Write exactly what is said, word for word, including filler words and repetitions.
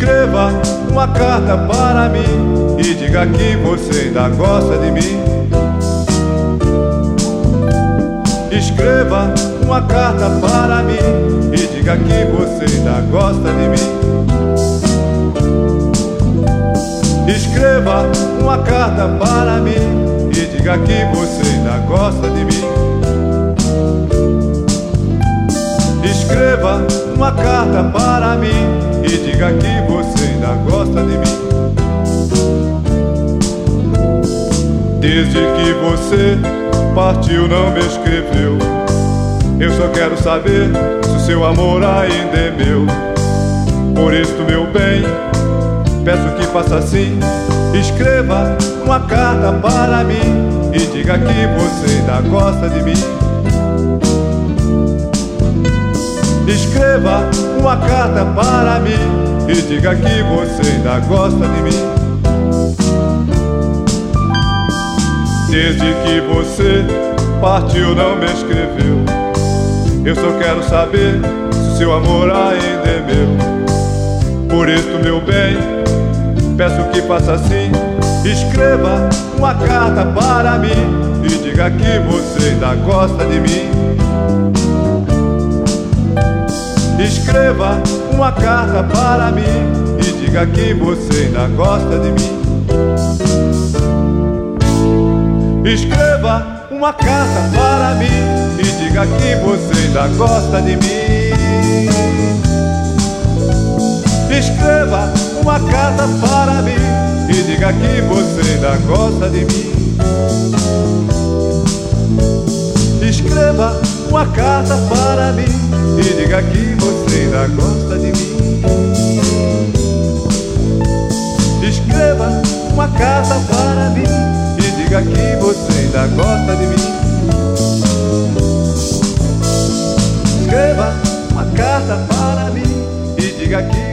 Escreva uma carta para mim e diga que você ainda gosta de mim. Escreva uma carta para mim e diga que você ainda gosta de mim. Escreva uma carta para mim e diga que você ainda gosta de mim. Escreva uma carta para mim e diga que você ainda gosta de mim. Desde que você partiu não me escreveu. Eu só quero saber se o seu amor ainda é meu. Por isso, meu bem, peço que faça assim. Escreva uma carta para mim e diga que você ainda gosta de mim. Escreva uma carta para mim e diga que você ainda gosta de mim. Desde que você partiu não me escreveu. Eu só quero saber se o seu amor ainda é meu. Por isso, meu bem, peço que faça assim. Escreva uma carta para mim e diga que você ainda gosta de mim. Escreva uma carta para mim e diga que você ainda gosta de mim. Escreva uma carta para mim e diga que você ainda gosta de mim. Escreva uma carta para mim e diga que você ainda gosta de mim. Escreva uma carta para mim e diga que você ainda gosta de mim. Escreva uma carta para mim e diga que você ainda gosta de mim. Escreva uma carta para mim e diga que